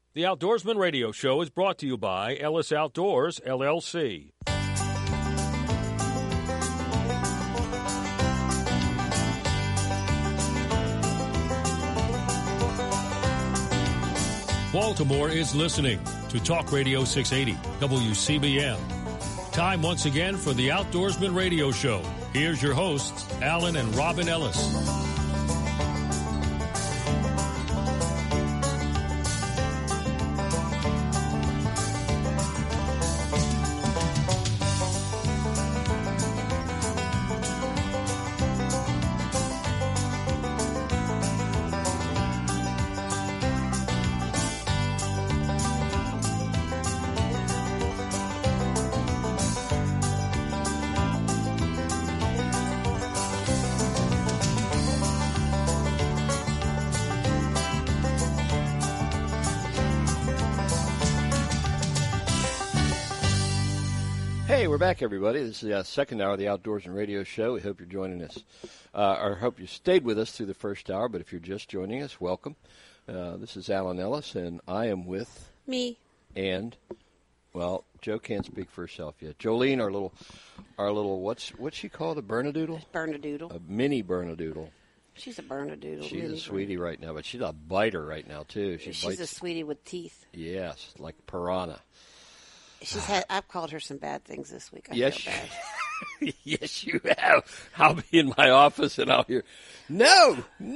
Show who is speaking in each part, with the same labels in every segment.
Speaker 1: The Outdoorsman Radio Show is brought to you by Ellis Outdoors, LLC. Baltimore is listening to Talk Radio 680, WCBM. Time once again for the Outdoorsman Radio Show. Here's your hosts, Alan and Robin Ellis.
Speaker 2: Hey, we're back, everybody. This is the second hour of the Outdoorsman Radio Show. We hope you're joining us, or hope you stayed with us through the first hour, but if you're just joining us, welcome. This is Alan Ellis, and I am with...
Speaker 3: Me.
Speaker 2: And, well, Joe can't speak for herself yet. Jolene, our little what's she called, a Bernedoodle?
Speaker 3: Bernedoodle.
Speaker 2: A mini Bernedoodle.
Speaker 3: She's a Bernedoodle.
Speaker 2: She's a sweetie right now, but she's a biter right now, too.
Speaker 3: She's a sweetie with teeth.
Speaker 2: Yes, like piranha.
Speaker 3: I've called her some bad things this week. I feel bad.
Speaker 2: Yes, you have. I'll be in my office and I'll hear, no.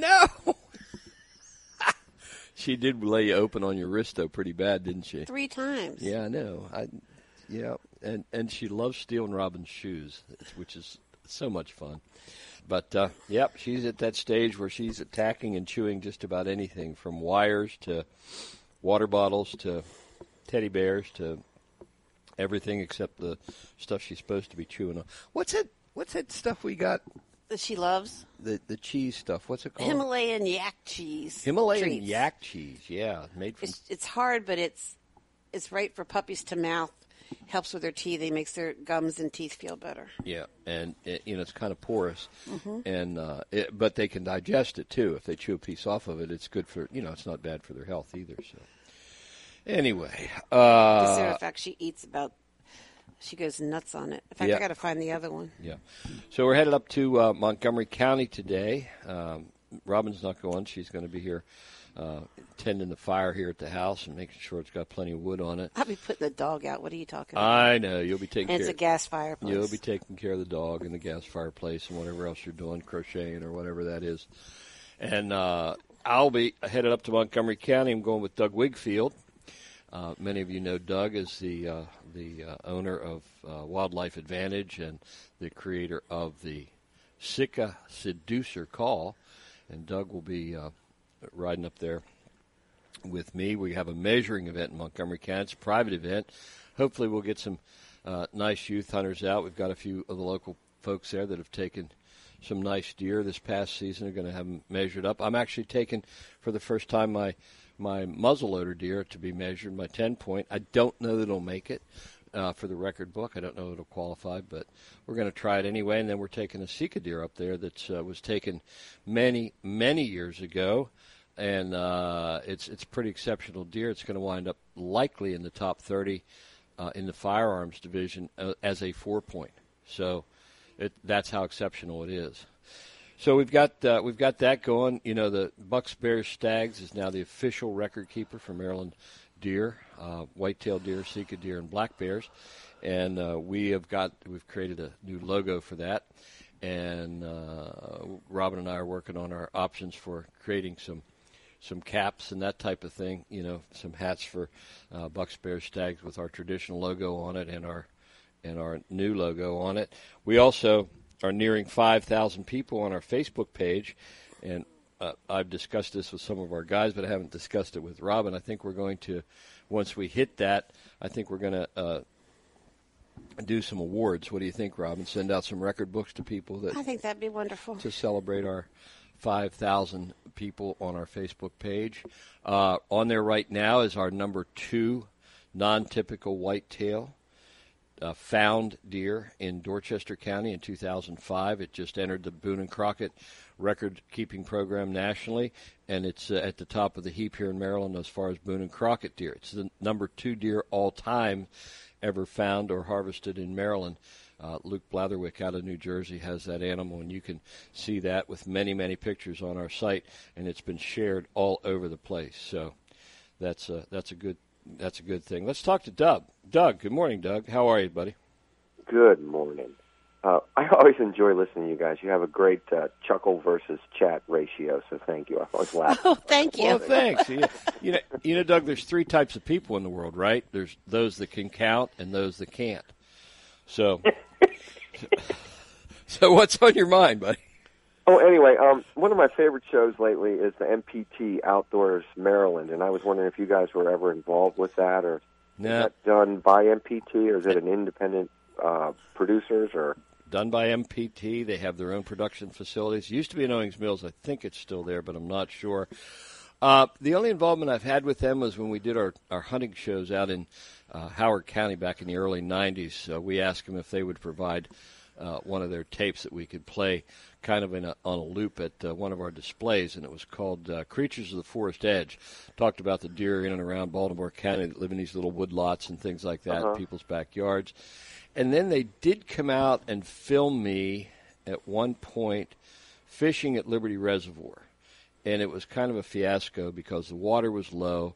Speaker 2: She did lay you open on your wrist, though, pretty bad, didn't she?
Speaker 3: 3 times.
Speaker 2: Yeah, I know. And she loves stealing Robin's shoes, which is so much fun. But, she's at that stage where she's attacking and chewing just about anything, from wires to water bottles to teddy bears to everything except the stuff she's supposed to be chewing on. What's that stuff we got?
Speaker 3: That she loves?
Speaker 2: The cheese stuff. What's it called?
Speaker 3: Himalayan yak cheese.
Speaker 2: Himalayan
Speaker 3: treats.
Speaker 2: Yak cheese, yeah. Made from...
Speaker 3: It's hard, but it's right for puppies to mouth. Helps with their teeth. It makes their gums and teeth feel better.
Speaker 2: Yeah, and it's kind of porous, and but they can digest it too. If they chew a piece off of it, it's good for it's not bad for their health either. So. Anyway.
Speaker 3: As a matter of fact, she goes nuts on it. In fact, I got to find the other one.
Speaker 2: Yeah. So we're headed up to Montgomery County today. Robin's not going. She's going to be here tending the fire here at the house and making sure it's got plenty of wood on it.
Speaker 3: I'll be putting the dog out. What are you talking about?
Speaker 2: I know. You'll be taking care.
Speaker 3: And it's a gas fireplace.
Speaker 2: You'll be taking care of the dog and the gas fireplace and whatever else you're doing, crocheting or whatever that is. And I'll be headed up to Montgomery County. I'm going with Doug Wigfield. Many of you know Doug is the owner of Wildlife Advantage and the creator of the Sitka Seducer Call. And Doug will be riding up there with me. We have a measuring event in Montgomery County. It's a private event. Hopefully we'll get some nice youth hunters out. We've got a few of the local folks there that have taken some nice deer this past season. They're going to have them measured up. I'm actually taking, for the first time, my muzzleloader deer to be measured, my 10-point. I don't know that it'll make it for the record book. I don't know that it'll qualify, but we're going to try it anyway. And then we're taking a Sika deer up there that was taken many, many years ago, and it's a pretty exceptional deer. It's going to wind up likely in the top 30 in the firearms division as a 4-point. So that's how exceptional it is. So we've got that going. The Bucks, Bears, Stags is now the official record keeper for Maryland deer, white-tailed deer, Sika deer, and black bears. And we've created a new logo for that. And Robin and I are working on our options for creating some caps and that type of thing. Some hats for Bucks, Bears, Stags with our traditional logo on it and our new logo on it. We also are nearing 5,000 people on our Facebook page, and I've discussed this with some of our guys, but I haven't discussed it with Robin. I think we're going to, once we hit that, I think we're going to do some awards. What do you think, Robin? Send out some record books to people
Speaker 3: I think that'd be wonderful
Speaker 2: to celebrate our 5,000 people on our Facebook page. On there right now is our number 2 non-typical whitetail. found deer in Dorchester County in 2005. It just entered the Boone and Crockett record-keeping program nationally, and it's at the top of the heap here in Maryland as far as Boone and Crockett deer. It's the number 2 deer all time ever found or harvested in Maryland. Luke Blatherwick out of New Jersey has that animal, and you can see that with many, many pictures on our site, and it's been shared all over the place. So that's a good thing. Let's talk to Doug. Doug, good morning, Doug. How are you, buddy?
Speaker 4: Good morning. I always enjoy listening to you guys. You have a great chuckle versus chat ratio, so thank you. I always laugh.
Speaker 3: Oh, thank you.
Speaker 2: Well, thanks. You know, Doug, there's 3 types of people in the world, right? There's those that can count and those that can't. So what's on your mind, buddy?
Speaker 4: Oh, anyway, one of my favorite shows lately is the MPT Outdoors Maryland, and I was wondering if you guys were ever involved with that, or is that done by MPT, or is it an independent producers, or?
Speaker 2: Done by MPT. They have their own production facilities. It used to be in Owings Mills. I think it's still there, but I'm not sure. The only involvement I've had with them was when we did our hunting shows out in Howard County back in the early 90s. We asked them if they would provide one of their tapes that we could play kind of on a loop at one of our displays, and it was called Creatures of the Forest Edge. Talked about the deer in and around Baltimore County that live in these little woodlots and things like that in people's backyards. And then they did come out and film me at one point fishing at Liberty Reservoir. And it was kind of a fiasco because the water was low.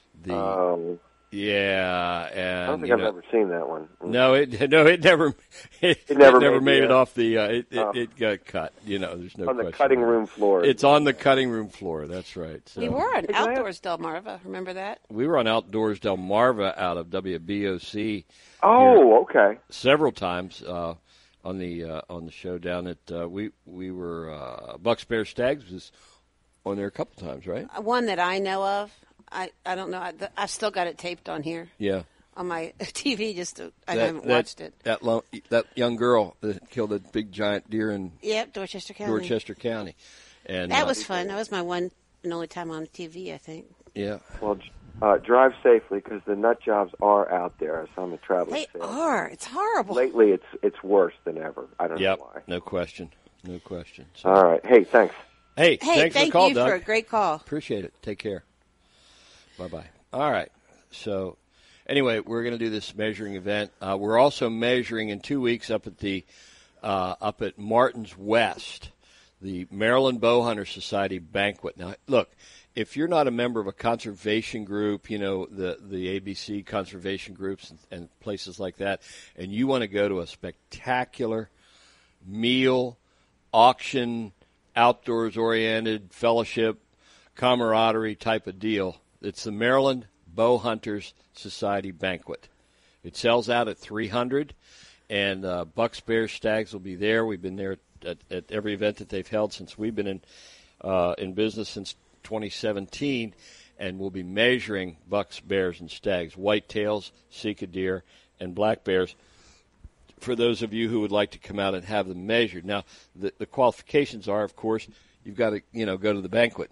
Speaker 2: Yeah, and
Speaker 4: I don't think I've ever seen that one.
Speaker 2: No, it never made it off the. It got cut. You know, there's no
Speaker 4: on
Speaker 2: question.
Speaker 4: The cutting room floor.
Speaker 2: It's on the cutting room floor. That's right. So.
Speaker 3: We were on Outdoors Delmarva. Remember that?
Speaker 2: We were on Outdoors Delmarva out of WBOC.
Speaker 4: Oh, okay.
Speaker 2: Several times on the show down at we were Bucks, Bears, Stags was on there a couple times, right?
Speaker 3: One that I know of. I don't know. I've still got it taped on here.
Speaker 2: Yeah.
Speaker 3: On my TV, I haven't watched it.
Speaker 2: That young girl that killed a big giant deer in
Speaker 3: Dorchester County.
Speaker 2: Dorchester County, and
Speaker 3: that was fun. That was my one and only time on TV, I think.
Speaker 2: Yeah.
Speaker 4: Well, drive safely because the nut jobs are out there. As I'm a traveler.
Speaker 3: They are. It's horrible.
Speaker 4: Lately, it's worse than ever. I don't know why.
Speaker 2: No question. So.
Speaker 4: All right. Hey, thanks.
Speaker 2: Hey, thanks for the call, Doug.
Speaker 3: Thank you for a great call.
Speaker 2: Appreciate it. Take care. Bye-bye. All right. So, anyway, we're going to do this measuring event. We're also measuring in 2 weeks up at Martin's West, the Maryland Bowhunter Society banquet. Now, look, if you're not a member of a conservation group, you know, the ABC conservation groups and places like that, and you want to go to a spectacular meal, auction, outdoors-oriented, fellowship, camaraderie type of deal, it's the Maryland Bowhunters Society banquet. It sells out at 300, and Bucks, Bears, Stags will be there. We've been there at every event that they've held since we've been in business since 2017, and we'll be measuring Bucks, Bears, and Stags, whitetails, Sika deer, and black bears. For those of you who would like to come out and have them measured. Now, the qualifications are, of course, you've got to go to the banquet.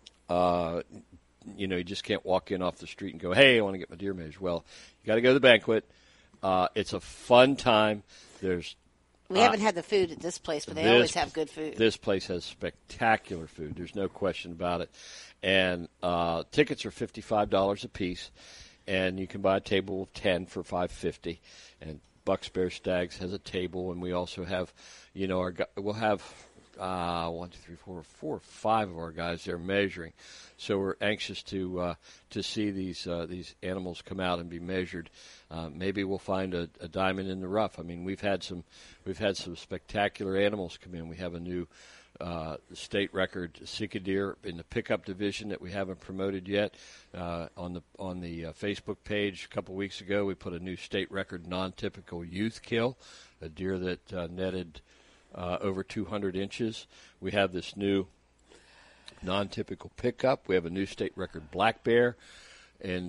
Speaker 2: You just can't walk in off the street and go, hey, I want to get my deer measured. Well, you got to go to the banquet. It's a fun time.
Speaker 3: We haven't had the food at this place, but they always have good food.
Speaker 2: This place has spectacular food. There's no question about it. And tickets are $55 a piece, and you can buy a table of 10 for $5.50. And Bucks, Bears, Stags has a table, and we also have, we'll have 4 or 5 of our guys there measuring. So we're anxious to see these animals come out and be measured. Maybe we'll find a diamond in the rough. I mean, we've had some spectacular animals come in. We have a new state record Sika deer in the pickup division that we haven't promoted yet. On the Facebook page a couple weeks ago, we put a new state record non-typical youth kill, a deer that netted over 200 inches. We have this new non-typical pickup. We have a new state record black bear. In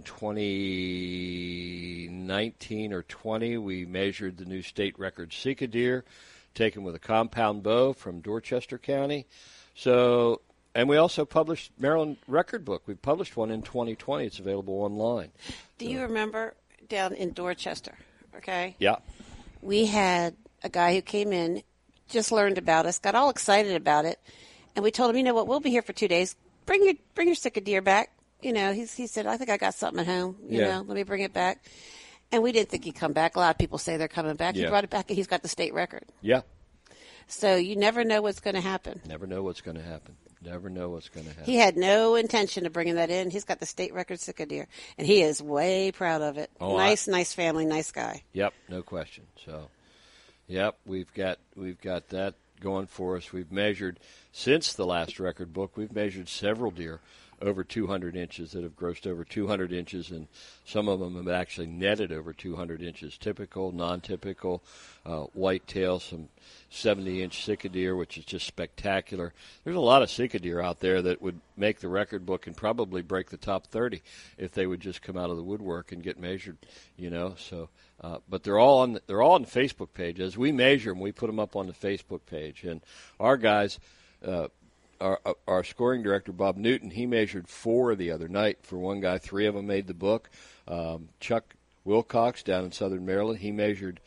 Speaker 2: 2019 or 20, we measured the new state record Sika deer, taken with a compound bow from Dorchester County. So, and we also published Maryland Record Book. We published one in 2020. It's available online.
Speaker 3: Do you remember down in Dorchester, okay?
Speaker 2: Yeah.
Speaker 3: We had a guy who came in, just learned about us, got all excited about it, and we told him, you know what, we'll be here for 2 days. Bring your sick of deer back. You know, he said, I think I got something at home. You know, let me bring it back. And we didn't think he'd come back. A lot of people say they're coming back. He brought it back, and he's got the state record.
Speaker 2: Yeah.
Speaker 3: So you never know what's going to happen.
Speaker 2: Never know what's going to happen. Never know what's going to happen.
Speaker 3: He had no intention of bringing that in. He's got the state record sick of deer, and he is way proud of it.
Speaker 2: Oh,
Speaker 3: nice family, nice guy.
Speaker 2: Yep, no question. So, yep, we've got that going for us. We've measured, since the last record book, we've measured several deer over 200 inches that have grossed over 200 inches, and some of them have actually netted over 200 inches. Typical, non-typical, whitetail, some 70-inch Sitka deer, which is just spectacular. There's a lot of Sitka deer out there that would make the record book and probably break the top 30 if they would just come out of the woodwork and get measured, you know. So, but they're all on the Facebook page. As we measure them, we put them up on the Facebook page, and our guys. Our scoring director, Bob Newton, he measured 4 the other night. For one guy, 3 of them made the book. Chuck Wilcox down in southern Maryland, he measured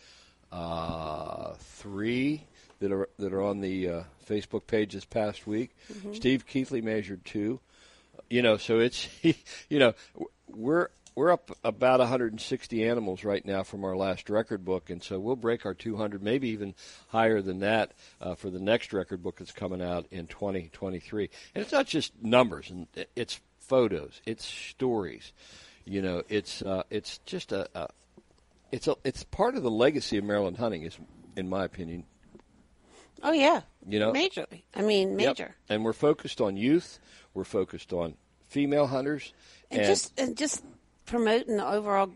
Speaker 2: 3 that are on the Facebook page this past week. Mm-hmm. Steve Keithley measured 2. You know, so it's, you know, we're up about 160 animals right now from our last record book, and so we'll break our 200, maybe even higher than that for the next record book that's coming out in 2023. And it's not just numbers, and it's photos, it's stories. You know, it's just it's part of the legacy of Maryland hunting, is, in my opinion.
Speaker 3: Oh yeah,
Speaker 2: you know,
Speaker 3: majorly. I mean, major.
Speaker 2: Yep. And we're focused on youth. We're focused on female hunters,
Speaker 3: and just promoting the overall.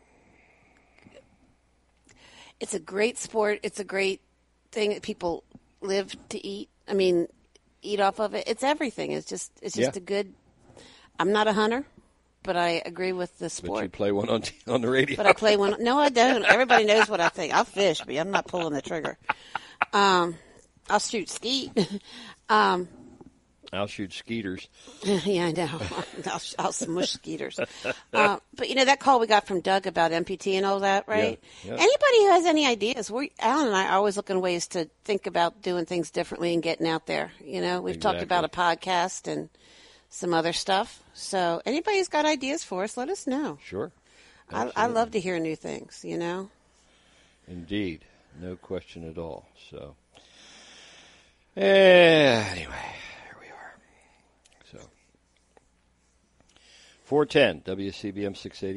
Speaker 3: It's a great sport. It's a great thing that people live to eat. I mean, eat off of it. It's everything. It's just a good. I'm not a hunter, but I agree with the sport.
Speaker 2: But you play one on the radio.
Speaker 3: But I play one. No, I don't. Everybody knows what I think. I'll fish, but I'm not pulling the trigger. I'll shoot skeet.
Speaker 2: I'll shoot skeeters.
Speaker 3: Yeah, I know. I'll smush skeeters. But, you know, that call we got from Doug about MPT and all that, right?
Speaker 2: Yeah.
Speaker 3: Anybody who has any ideas, Alan and I are always looking ways to think about doing things differently and getting out there. You know, we've talked about a podcast and some other stuff. So anybody who's got ideas for us, let us know.
Speaker 2: Sure.
Speaker 3: I love to hear new things, you know? Indeed.
Speaker 2: No question at all. So, anyway. 410 WCBM 680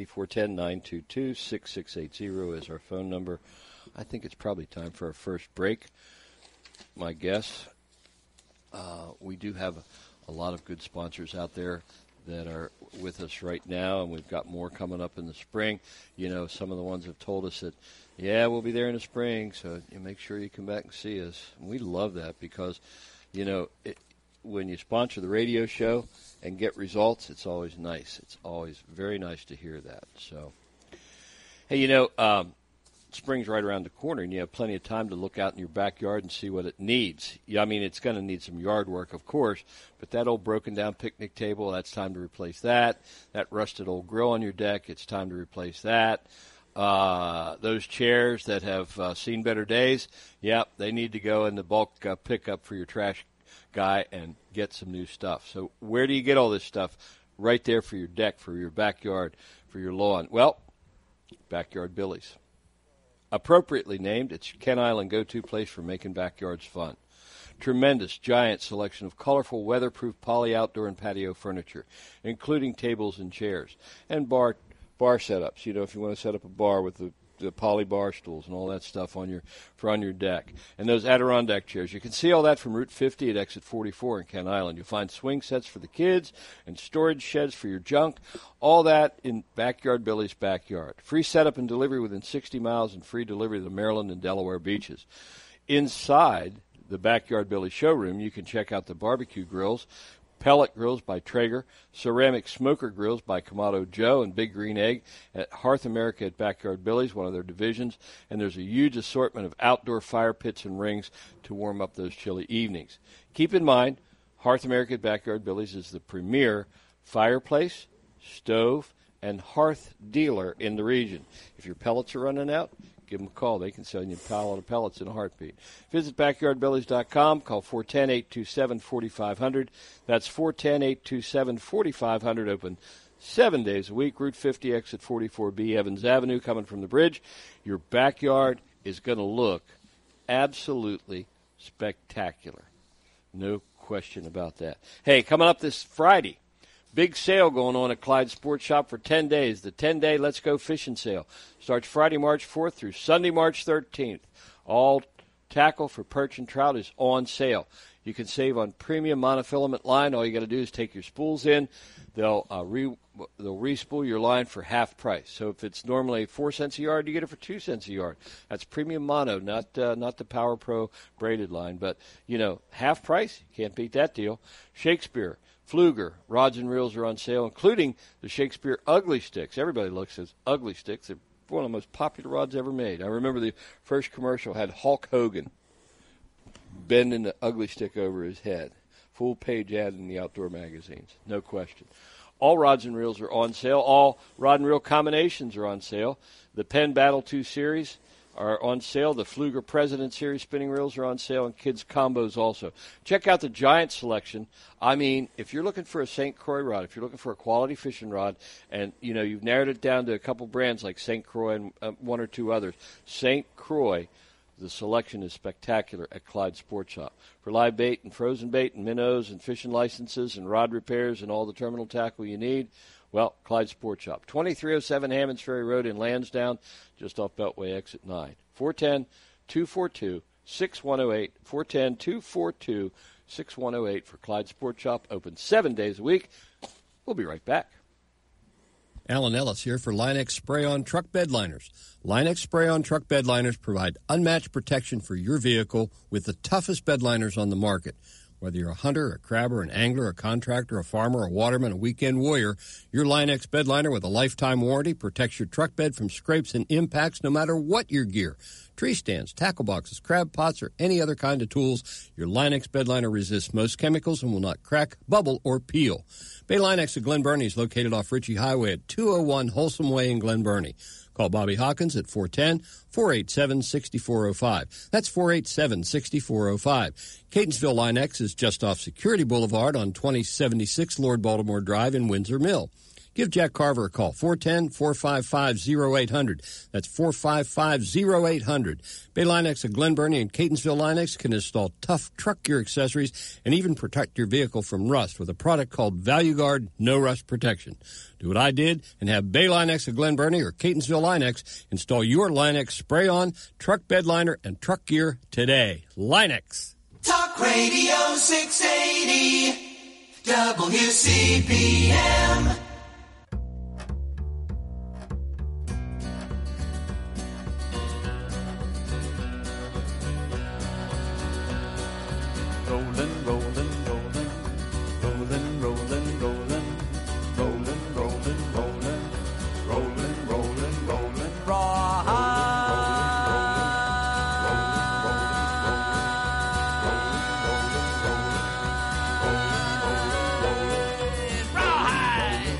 Speaker 2: 410-922-6680 is our phone number. I think it's probably time for our first break. My guess, we do have a lot of good sponsors out there that are with us right now, and we've got more coming up in the spring. You know, some of the ones have told us that, yeah, we'll be there in the spring, so you make sure you come back and see us. And we love that because, you know, when you sponsor the radio show and get results, it's always nice. It's always very nice to hear that. So, hey, you know, spring's right around the corner, and you have plenty of time to look out in your backyard and see what it needs. Yeah, I mean, it's going to need some yard work, of course, but that old broken-down picnic table, that's time to replace that. That rusted old grill on your deck, it's time to replace that. Those chairs that have seen better days, yep, they need to go in the bulk pickup for your trash guy and get some new stuff. So where do you get all this stuff? Right there for your deck, for your backyard, for your lawn. Well, Backyard Billy's. Appropriately named, it's Kent Island go-to place for making backyards fun. Tremendous, giant selection of colorful, weatherproof poly outdoor and patio furniture, including tables and chairs, and bar setups. You know, if you want to set up a bar with the poly bar stools and all that stuff on your deck. And those Adirondack chairs. You can see all that from Route 50 at Exit 44 in Kent Island. You'll find swing sets for the kids and storage sheds for your junk. All that in Backyard Billy's backyard. Free setup and delivery within 60 miles and free delivery to the Maryland and Delaware beaches. Inside the Backyard Billy showroom, you can check out the barbecue grills, pellet grills by Traeger, ceramic smoker grills by Kamado Joe, and Big Green Egg at Hearth America at Backyard Billy's, one of their divisions. And there's a huge assortment of outdoor fire pits and rings to warm up those chilly evenings. Keep in mind, Hearth America at Backyard Billy's is the premier fireplace, stove, and hearth dealer in the region. If your pellets are running out, give them a call. They can sell you a pallet of pellets in a heartbeat. Visit BackyardBellies.com. Call 410-827-4500. That's 410-827-4500. Open 7 days a week. Route 50, exit 44B, Evans Avenue, coming from the bridge. Your backyard is going to look absolutely spectacular. No question about that. Hey, coming up this Friday, big sale going on at Clyde Sports Shop for 10 days. The 10-day Let's Go Fishing Sale starts Friday, March 4th through Sunday, March 13th. All tackle for perch and trout is on sale. You can save on premium monofilament line. All you got to do is take your spools in. They'll re-spool your line for half price. So if it's normally 4 cents a yard, you get it for 2 cents a yard. That's premium mono, not the Power Pro braided line. But, half price, you can't beat that deal. Shakespeare, Pfluger, rods and reels are on sale, including the Shakespeare Ugly Sticks. Everybody looks at Ugly Sticks. They're one of the most popular rods ever made. I remember the first commercial had Hulk Hogan bending the Ugly Stick over his head. Full page ad in the outdoor magazines, no question. All rods and reels are on sale. All rod and reel combinations are on sale. The Penn Battle 2 Series are on sale. The Pfluger President Series spinning reels are on sale, and kids combos also. Check out the giant selection. I mean, if you're looking for a St. Croix rod, if you're looking for a quality fishing rod, and, you've narrowed it down to a couple brands like St. Croix and one or two others, St. Croix, the selection is spectacular at Clyde Sports Shop. For live bait and frozen bait and minnows and fishing licenses and rod repairs and all the terminal tackle you need, well, Clyde Sports Shop. 2307 Hammonds Ferry Road in Lansdowne, just off Beltway exit 9. 410-242-6108. 410-242-6108 for Clyde Sports Shop. Open 7 days a week. We'll be right back.
Speaker 1: Alan Ellis here for Line-X Spray-On Truck Bed Liners. Line-X Spray-On Truck Bed Liners provide unmatched protection for your vehicle with the toughest bed liners on the market. Whether you're a hunter, a crabber, an angler, a contractor, a farmer, a waterman, a weekend warrior, your Line-X bed liner with a lifetime warranty protects your truck bed from scrapes and impacts no matter what your gear. Tree stands, tackle boxes, crab pots, or any other kind of tools, your Line-X bed liner resists most chemicals and will not crack, bubble, or peel. Bay Line-X of Glen Burnie is located off Ritchie Highway at 201 Wholesome Way in Glen Burnie. Call Bobby Hawkins at 410-487-6405. That's 487-6405. Catonsville Line-X is just off Security Boulevard on 2076 Lord Baltimore Drive in Windsor Mill. Give Jack Carver a call, 410-455-0800. That's 455-0800. Bay Line-X of Glen Burnie and Catonsville Line-X can install tough truck gear accessories and even protect your vehicle from rust with a product called Value Guard No Rust Protection. Do what I did and have Bay Line-X of Glen Burnie or Catonsville Line-X install your Line-X spray-on, truck bed liner, and truck gear today. Line-X.
Speaker 5: Talk Radio 680 WCPM.
Speaker 6: Rolling, rolling, rolling, rolling, rolling, rolling, rolling, rolling, rolling, rolling, rolling, rolling, rawhide,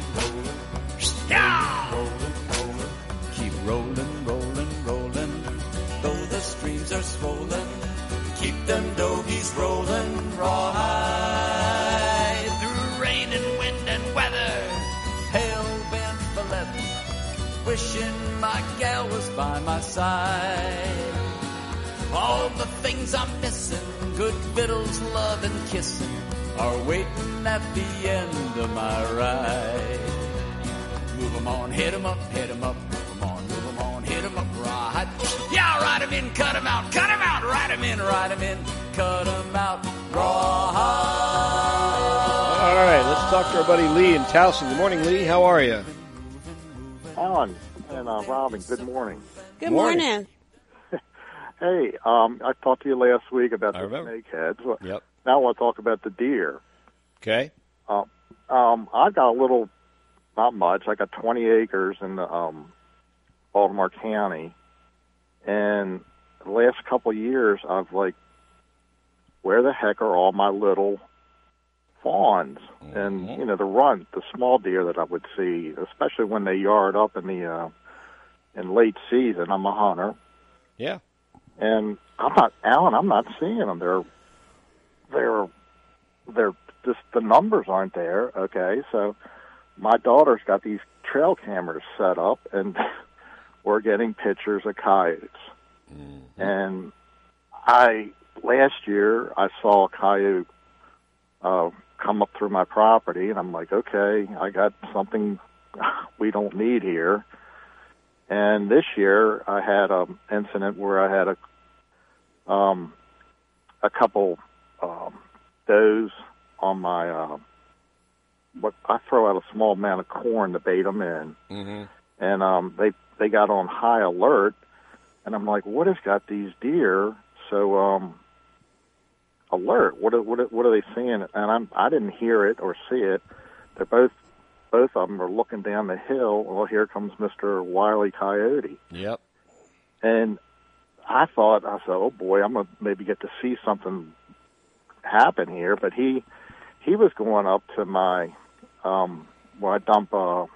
Speaker 6: keep rolling, rolling, rolling, though the streams are swollen. Keep them dogies rolling, rawhide, through rain and wind and weather, hail bent for leather, wishing my gal was by my side. All the things I'm missing, good victuals, love and kissing, are waiting at the end of my ride. Move 'em on, hit 'em up, hit 'em up, move 'em on, move 'em on, hit 'em up, rawhide. Yeah, ride 'em in, cut 'em out, ride 'em in, cut 'em out, rawhide.
Speaker 2: All right, let's talk to our buddy Lee in Towson. Good morning, Lee. How are you?
Speaker 7: Alan and Robin, good morning.
Speaker 3: Good morning.
Speaker 7: Hey, I talked to you last week about the snakeheads. Well,
Speaker 2: yep.
Speaker 7: Now I want to talk about the deer.
Speaker 2: Okay.
Speaker 7: I got a little, not much. I got 20 acres in Baltimore County, and the last couple of years, I've where the heck are all my little fawns? Mm-hmm. And the small deer that I would see, especially when they yard up in the in late season. I'm a hunter,
Speaker 2: Yeah.
Speaker 7: And I'm not seeing them. They're just, the numbers aren't there. Okay, so my daughter's got these trail cameras set up, and we're getting pictures of coyotes. Mm-hmm. And last year I saw a coyote come up through my property, and I'm like, okay, I got something we don't need here. And this year I had an incident where I had a couple does on my what I throw out a small amount of corn to bait them in, mm-hmm. and they got on high alert, and I'm like, what has got these deer so alert? What are they seeing? And I didn't hear it or see it. They're both of them are looking down the hill. Well, here comes Mr. Wile E. Coyote.
Speaker 2: Yep. And
Speaker 7: I said, oh boy, I'm gonna maybe get to see something happen here. But he was going up to my where I dump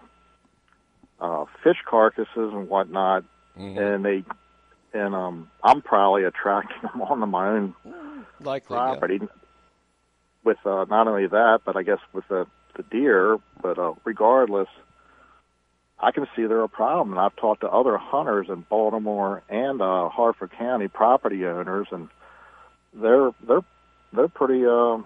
Speaker 7: fish carcasses and whatnot, mm-hmm. and I'm probably attracting them onto my own property. Yeah. With not only that, but I guess with the deer. But regardless, I can see they're a problem. And I've talked to other hunters in Baltimore and Harford County, property owners, and they're pretty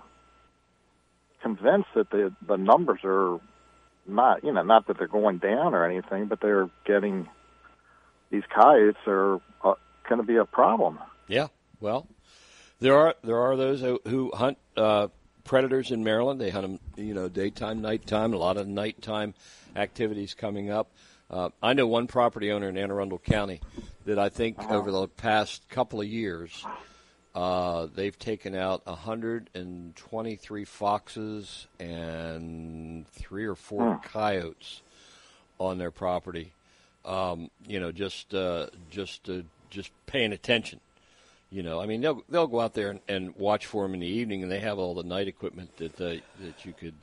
Speaker 7: convinced that the numbers are not that they're going down or anything, but they're getting, these coyotes are going to be a problem.
Speaker 2: Yeah, well, there are those who hunt predators in Maryland. They hunt them, daytime, nighttime. A lot of nighttime activities coming up. I know one property owner in Anne Arundel County that I think over the past couple of years, they've taken out 123 foxes and 3 or 4 coyotes on their property. Just paying attention. I mean, they'll go out there and watch for them in the evening, and they have all the night equipment that you could,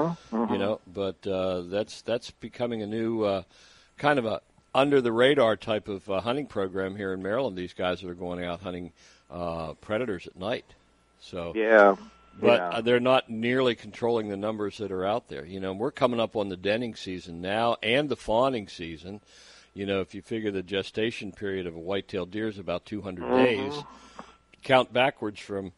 Speaker 2: But that's becoming a new kind of a under the radar type of hunting program here in Maryland. These guys that are going out hunting predators at night. So but they're not nearly controlling the numbers that are out there. We're coming up on the denning season now and the fawning season. If you figure the gestation period of a white-tailed deer is about 200 days, count backwards from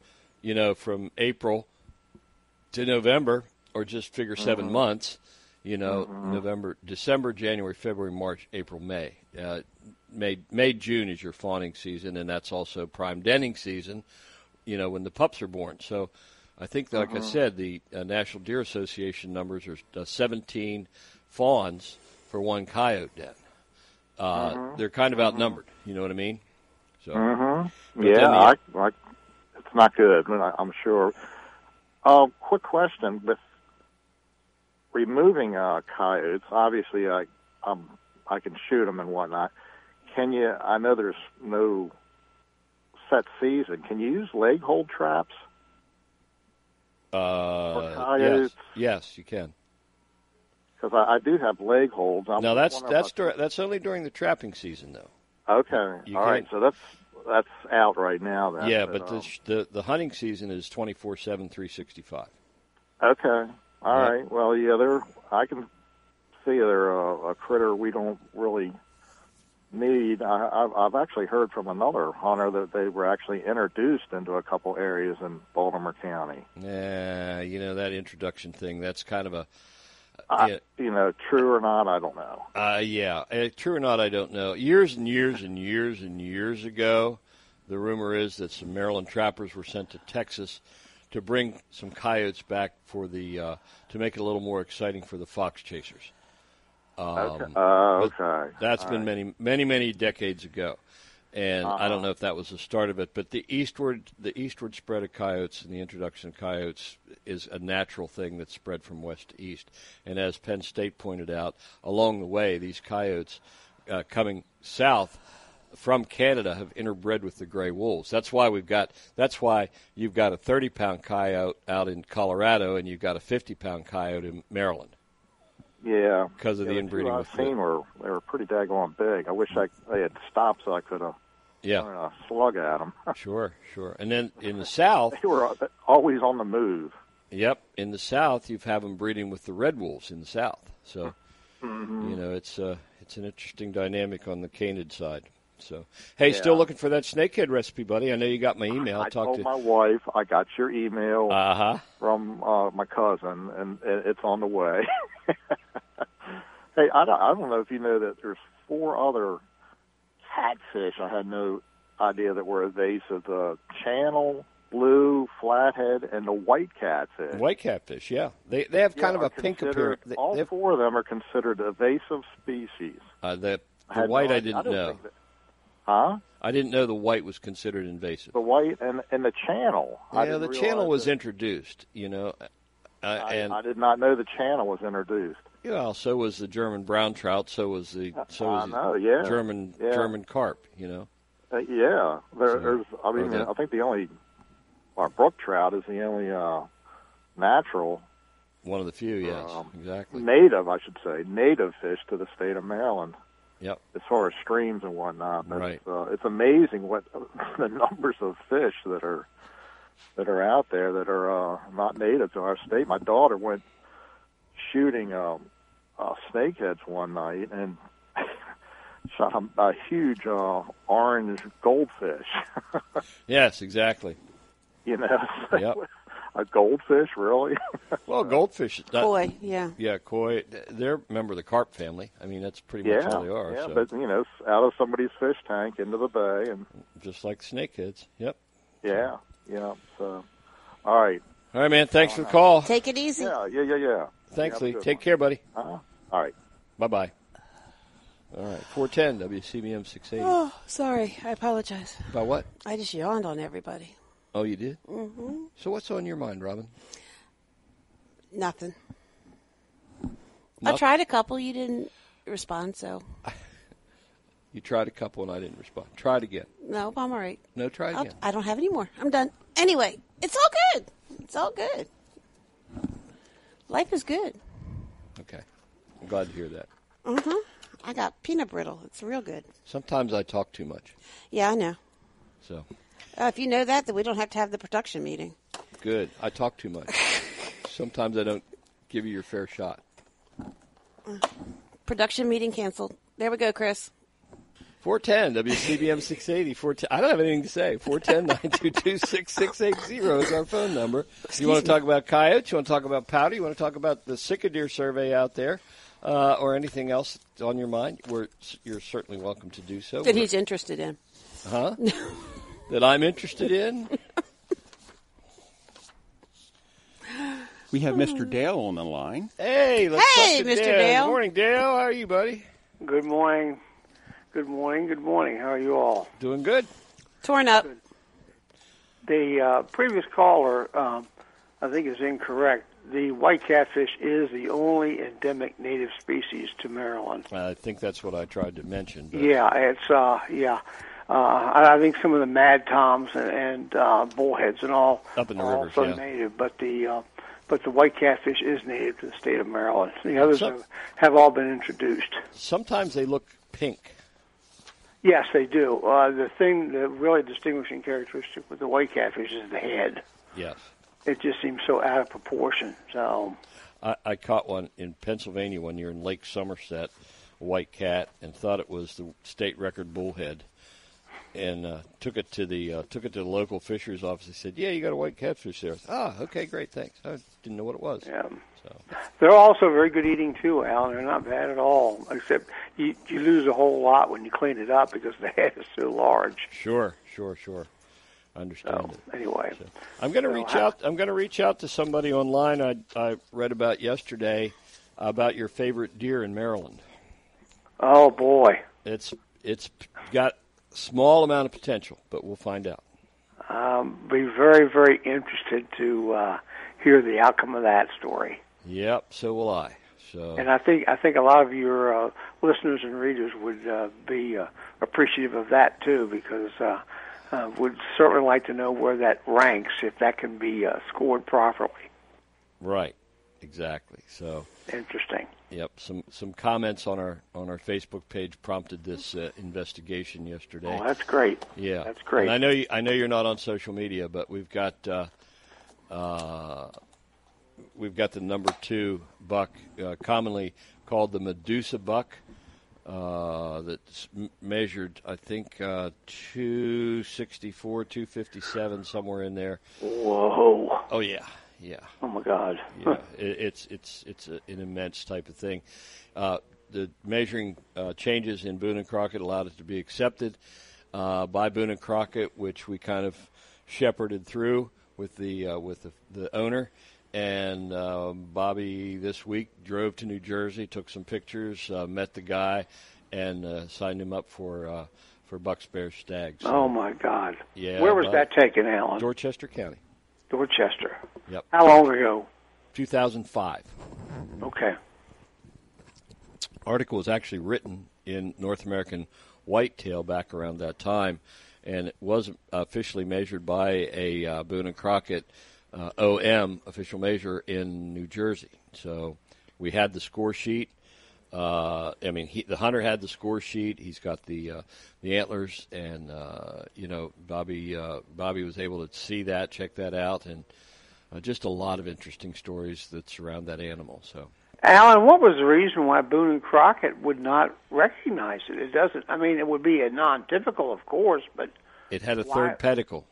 Speaker 2: April to November, or just figure 7 months, November, December, January, February, March, April, May. May, June is your fawning season, and that's also prime denning season, when the pups are born. So I think, like I said, the National Deer Association numbers are 17 fawns for one coyote den. They're kind of outnumbered. You know what I mean? So,
Speaker 7: it's not good. I'm sure. Quick question: with removing coyotes, obviously, I can shoot them and whatnot. Can you? I know there's no set season. Can you use leg hold traps for coyotes?
Speaker 2: Yes, you can.
Speaker 7: Because I do have leg holds.
Speaker 2: No, that's only during the trapping season, though.
Speaker 7: Okay, all right. So that's out right now. Then.
Speaker 2: Yeah, but the hunting season is 24/7, 365.
Speaker 7: Okay, all right. Well, I can see they're a critter we don't really need. I've actually heard from another hunter that they were actually introduced into a couple areas in Baltimore County.
Speaker 2: Yeah, that introduction thing. That's kind of a.
Speaker 7: True or not, I don't know.
Speaker 2: True or not, I don't know. Years and years and years and years ago, the rumor is that some Maryland trappers were sent to Texas to bring some coyotes back for to make it a little more exciting for the fox chasers.
Speaker 7: Okay.
Speaker 2: That's been many decades ago. And I don't know if that was the start of it, but the eastward spread of coyotes and the introduction of coyotes is a natural thing that spread from west to east. And as Penn State pointed out, along the way, these coyotes coming south from Canada have interbred with the gray wolves. That's why you've got a 30-pound coyote out in Colorado, and you've got a 50-pound coyote in Maryland.
Speaker 7: Yeah,
Speaker 2: because of the inbreeding.
Speaker 7: I've seen they were pretty daggone big. I wish they had stopped so I could have throwing a slug at them.
Speaker 2: Sure. And then in the South,
Speaker 7: They were always on the move.
Speaker 2: yep, in the South, you have them breeding with the red wolves in the South. So, it's an interesting dynamic on the canid side. So, hey, still looking for that snakehead recipe, buddy? I know you got my email.
Speaker 7: I told my wife I got your email from my cousin, and it's on the way. Hey, I don't know if you know that there's 4 other catfish I had no idea that were invasive: the channel, blue, flathead, and the white catfish.
Speaker 2: White catfish, yeah. They have kind of a pink appearance.
Speaker 7: All 4 of them are considered invasive species.
Speaker 2: The white I didn't know.
Speaker 7: Huh?
Speaker 2: I didn't know the white was considered invasive.
Speaker 7: The white and the channel.
Speaker 2: Yeah, the channel was introduced,
Speaker 7: I did not know the channel was introduced.
Speaker 2: Yeah, so was the German brown trout. So was the German carp.
Speaker 7: There's. I think the only brook trout is the only natural.
Speaker 2: One of the few, yes, exactly.
Speaker 7: Native fish to the state of Maryland.
Speaker 2: Yep.
Speaker 7: As far as streams and whatnot,
Speaker 2: right?
Speaker 7: It's amazing what the numbers of fish that are out there that are not native to our state. My daughter went shooting snakeheads one night and shot a huge orange goldfish.
Speaker 2: Yes, exactly.
Speaker 7: Yep. A goldfish, really?
Speaker 2: Well, goldfish.
Speaker 3: Koi, yeah.
Speaker 2: Yeah, koi. They're a member of the carp family. I mean, that's pretty much all they are.
Speaker 7: Yeah,
Speaker 2: so.
Speaker 7: But, out of somebody's fish tank into the bay. And
Speaker 2: just like snakeheads. Yep.
Speaker 7: Yeah. So, all right.
Speaker 2: All right, man. Thanks for the call.
Speaker 3: Take it easy.
Speaker 7: Yeah.
Speaker 2: Thanks, Lee. Take care, buddy.
Speaker 7: All right.
Speaker 2: Bye-bye. All right. 410 WCBM 680.
Speaker 3: Oh, sorry. I apologize.
Speaker 2: About what?
Speaker 3: I just yawned on everybody.
Speaker 2: Oh, you did?
Speaker 3: Mm-hmm.
Speaker 2: So what's on your mind, Robin?
Speaker 3: Nothing. I tried a couple. You didn't respond, so.
Speaker 2: You tried a couple and I didn't respond. Try it again.
Speaker 3: No, I'm all right.
Speaker 2: No, try it again.
Speaker 3: I don't have any more. I'm done. Anyway, it's all good. It's all good. Life is good.
Speaker 2: Okay. I'm glad to hear that.
Speaker 3: Mm-hmm. I got peanut brittle. It's real good.
Speaker 2: Sometimes I talk too much.
Speaker 3: Yeah, I know.
Speaker 2: So.
Speaker 3: If you know that, then we don't have to have the production meeting.
Speaker 2: Good. I talk too much. Sometimes I don't give you your fair shot.
Speaker 3: Production meeting canceled. There we go, Chris.
Speaker 2: 410 WCBM 680. 410. I don't have anything to say. 410-922-6680 is our phone number. You want to talk about coyotes? You want to talk about powder? You want to talk about the Sick-A-Deer survey out there? Or anything else on your mind? You're certainly welcome to do so.
Speaker 3: That he's interested in.
Speaker 2: Huh? That I'm interested in?
Speaker 8: We have Mr. Dale on the line.
Speaker 2: Hey, let's talk to
Speaker 3: Mr.
Speaker 2: Dale.
Speaker 3: Dale.
Speaker 2: Good morning, Dale. How are you, buddy?
Speaker 9: Good morning. Good morning. How are you all?
Speaker 2: Doing good.
Speaker 3: Torn up.
Speaker 9: The previous caller, I think, is incorrect. The white catfish is the only endemic native species to Maryland.
Speaker 2: I think that's what I tried to mention. But.
Speaker 9: Yeah, it's I think some of the mad toms and bullheads and all
Speaker 2: up in the
Speaker 9: are
Speaker 2: rivers,
Speaker 9: also native, but the white catfish is native to the state of Maryland. The others have all been introduced.
Speaker 2: Sometimes they look pink.
Speaker 9: Yes, they do. The really distinguishing characteristic with the white catfish is the head.
Speaker 2: Yes.
Speaker 9: It just seems so out of proportion. So,
Speaker 2: I caught one in Pennsylvania one year in Lake Somerset, a white cat, and thought it was the state record bullhead, and took it to the local fisher's office. They said, "Yeah, you got a white catfish there." Okay, great, thanks. I didn't know what it was.
Speaker 9: Yeah.
Speaker 2: So.
Speaker 9: They're also very good eating too, Al. They're not bad at all, except you lose a whole lot when you clean it up because the head is so large.
Speaker 2: Sure. I understand it.
Speaker 9: Anyway,
Speaker 2: so, I'm going to reach out. I'm going to reach out to somebody online. I read about yesterday about your favorite deer in Maryland.
Speaker 9: Oh boy,
Speaker 2: it's got a small amount of potential, but we'll find out.
Speaker 9: Be very, very interested to hear the outcome of that story.
Speaker 2: Yep, so will I. So,
Speaker 9: and I think a lot of your listeners and readers would be appreciative of that too, because. Would certainly like to know where that ranks, if that can be scored properly.
Speaker 2: Right, exactly. So
Speaker 9: Interesting.
Speaker 2: Yep. Some comments on our Facebook page prompted this investigation yesterday.
Speaker 9: Oh, that's great.
Speaker 2: Yeah,
Speaker 9: that's great.
Speaker 2: And I know you're not on social media, but we've got the number 2 buck, commonly called the Medusa buck, that's measured, I think, 264, 257, somewhere in there.
Speaker 9: Whoa!
Speaker 2: Oh yeah. Yeah.
Speaker 9: Oh my God.
Speaker 2: Yeah, it's an immense type of thing. The measuring changes in Boone and Crockett allowed it to be accepted by Boone and Crockett, which we kind of shepherded through with the owner. And Bobby this week drove to New Jersey, took some pictures, met the guy, and signed him up for Bucks, Bears, Stags.
Speaker 9: Oh my God.
Speaker 2: Yeah.
Speaker 9: Where was that taken, Alan?
Speaker 2: Dorchester County.
Speaker 9: Dorchester.
Speaker 2: Yep.
Speaker 9: How long ago?
Speaker 2: 2005.
Speaker 9: Okay.
Speaker 2: Article was actually written in North American Whitetail back around that time, and it was officially measured by a Boone and Crockett OM official measure in New Jersey. So we had the score sheet. The hunter had the score sheet. He's got the antlers, and Bobby was able to see that, check that out, and just a lot of interesting stories that surround that animal. So,
Speaker 9: Alan, what was the reason why Boone and Crockett would not recognize it? It doesn't. I mean, it would be a non-typical, of course, but
Speaker 2: it had a third pedicle.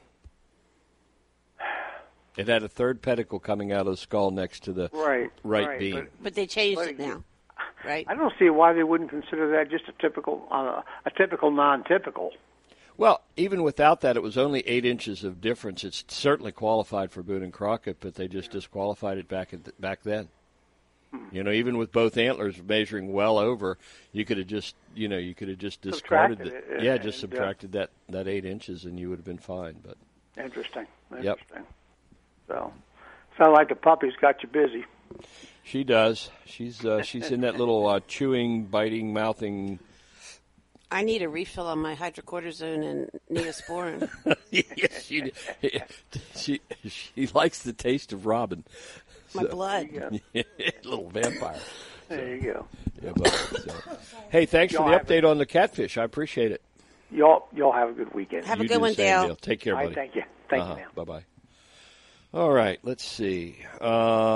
Speaker 2: It had a third pedicle coming out of the skull next to the right beam.
Speaker 3: But they changed it now. Right.
Speaker 9: I don't see why they wouldn't consider that just a typical non-typical.
Speaker 2: Well, even without that, it was only 8 inches of difference. It's certainly qualified for Boone and Crockett, but they just disqualified it back then. Even with both antlers measuring well over, you could have just discarded it. Just subtracted that 8 inches, and you would have been fine. But
Speaker 9: interesting.
Speaker 2: Yep.
Speaker 9: So, sounds like the puppy's got you busy.
Speaker 2: She does. She's in that little chewing, biting, mouthing.
Speaker 3: I need a refill on my hydrocortisone and Neosporin.
Speaker 2: Yes, she likes the taste of robin.
Speaker 3: My blood.
Speaker 2: Little vampire.
Speaker 9: There you go.
Speaker 2: Yeah, hey, thanks for the update on the catfish. I appreciate it.
Speaker 9: Y'all have a good weekend.
Speaker 3: Have a good one, Dale.
Speaker 2: Take care, buddy.
Speaker 9: Thank you. Thank you,
Speaker 2: Bye bye. All right, let's see.
Speaker 3: I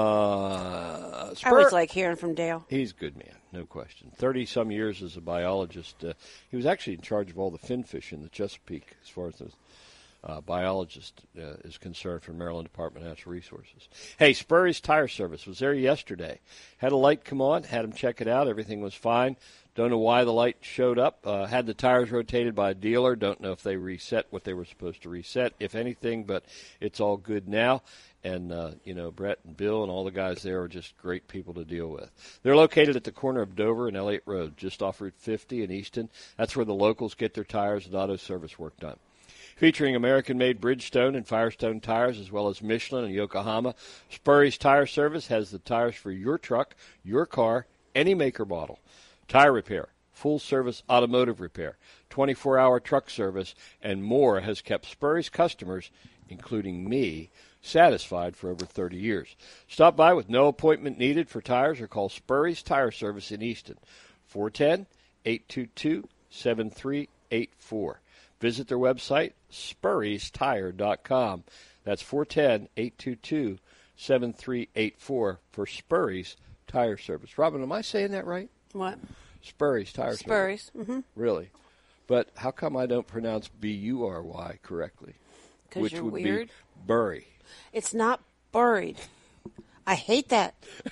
Speaker 3: always like hearing from Dale.
Speaker 2: He's a good man, no question. 30-some years as a biologist. He was actually in charge of all the finfish in the Chesapeake as far as the biologist is concerned for Maryland Department of Natural Resources. Hey, Spurry's Tire Service was there yesterday. Had a light come on, had him check it out. Everything was fine. Don't know why the light showed up. Had the tires rotated by a dealer. Don't know if they reset what they were supposed to reset, if anything, but it's all good now. And, Brett and Bill and all the guys there are just great people to deal with. They're located at the corner of Dover and Elliott Road, just off Route 50 in Easton. That's where the locals get their tires and auto service work done. Featuring American-made Bridgestone and Firestone tires, as well as Michelin and Yokohama, Spurry's Tire Service has the tires for your truck, your car, any make or model. Tire repair, full-service automotive repair, 24-hour truck service, and more has kept Spurry's customers, including me, satisfied for over 30 years. Stop by with no appointment needed for tires or call Spurry's Tire Service in Easton, 410-822-7384. Visit their website, spurrystire.com. That's 410-822-7384 for Spurry's Tire Service. Robin, am I saying that right?
Speaker 3: What?
Speaker 2: Spurry's Tire Service.
Speaker 3: Spurry's. Mm-hmm.
Speaker 2: Really? But how come I don't pronounce B-U-R-Y correctly?
Speaker 3: Because you're weird?
Speaker 2: Be Burry.
Speaker 3: It's not buried. I hate that.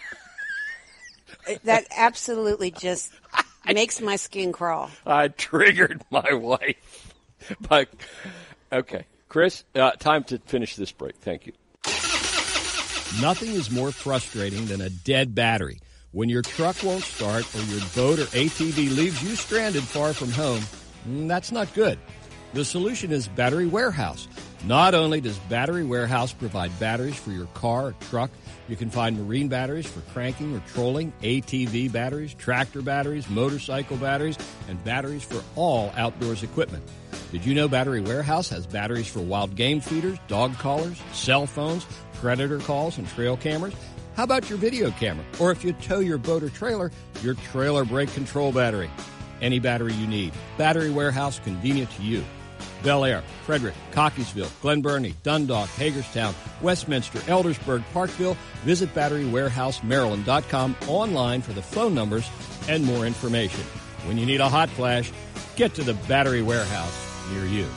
Speaker 3: That absolutely just makes my skin crawl.
Speaker 2: I triggered my wife. Okay. Chris, time to finish this break. Thank you.
Speaker 1: Nothing is more frustrating than a dead battery. When your truck won't start or your boat or ATV leaves you stranded far from home, that's not good. The solution is Battery Warehouse. Not only does Battery Warehouse provide batteries for your car or truck, you can find marine batteries for cranking or trolling, ATV batteries, tractor batteries, motorcycle batteries, and batteries for all outdoors equipment. Did you know Battery Warehouse has batteries for wild game feeders, dog collars, cell phones, predator calls, and trail cameras? How about your video camera? Or if you tow your boat or trailer, your trailer brake control battery. Any battery you need. Battery Warehouse, convenient to you. Bel Air, Frederick, Cockeysville, Glen Burnie, Dundalk, Hagerstown, Westminster, Eldersburg, Parkville. Visit BatteryWarehouseMaryland.com online for the phone numbers and more information. When you need a hot flash, get to the Battery Warehouse near you.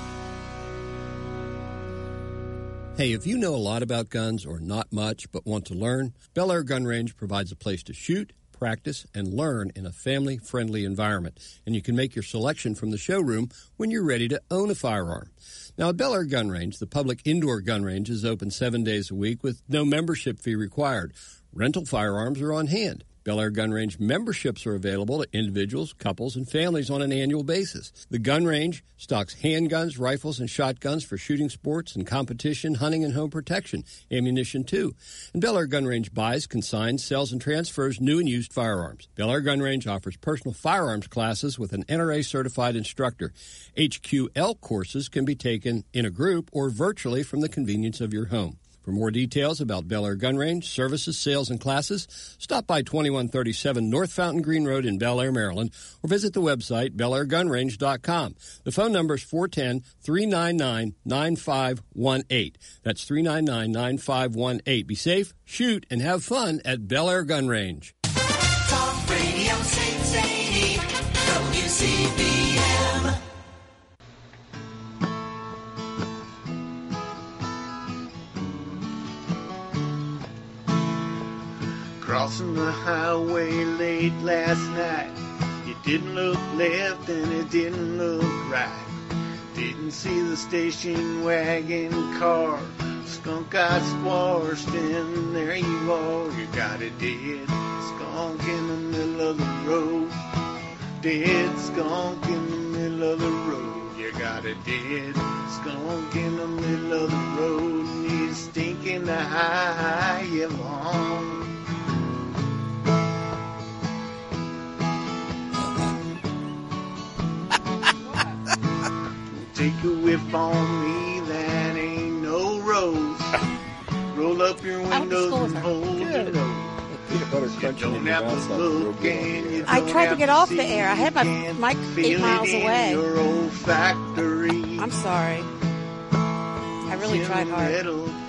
Speaker 1: Hey, if you know a lot about guns or not much but want to learn, Bel Air Gun Range provides a place to shoot, practice, and learn in a family-friendly environment. And you can make your selection from the showroom when you're ready to own a firearm. Now, at Bel Air Gun Range, the public indoor gun range is open 7 days a week with no membership fee required. Rental firearms are on hand. Bel Air Gun Range memberships are available to individuals, couples, and families on an annual basis. The gun range stocks handguns, rifles, and shotguns for shooting sports and competition, hunting, and home protection, ammunition too. And Bel Air Gun Range buys, consigns, sells, and transfers new and used firearms. Bel Air Gun Range offers personal firearms classes with an NRA-certified instructor. HQL courses can be taken in a group or virtually from the convenience of your home. For more details about Bel Air Gun Range, services, sales, and classes, stop by 2137 North Fountain Green Road in Bel Air, Maryland, or visit the website belairgunrange.com. The phone number is 410-399-9518. That's 399-9518. Be safe, shoot, and have fun at Bel Air Gun Range.
Speaker 5: Talk Radio 680 WCBM.
Speaker 10: Crossing the highway late last night. You didn't look left and it didn't look right. Didn't see the station wagon car. Skunk-eyed squash, and there you are. You got a dead skunk in the middle of the road. Dead skunk in the middle of the road. You got a dead skunk in the middle of the road. And he's stinking the high yellow horn. Take a whiff on me, that ain't no rose. Roll up your windows and hold your nose.
Speaker 2: Peanut butter crunching in your mouth sounds real good.
Speaker 3: I tried to get off the air. I had my mic 8 miles away. I'm sorry. I really tried hard.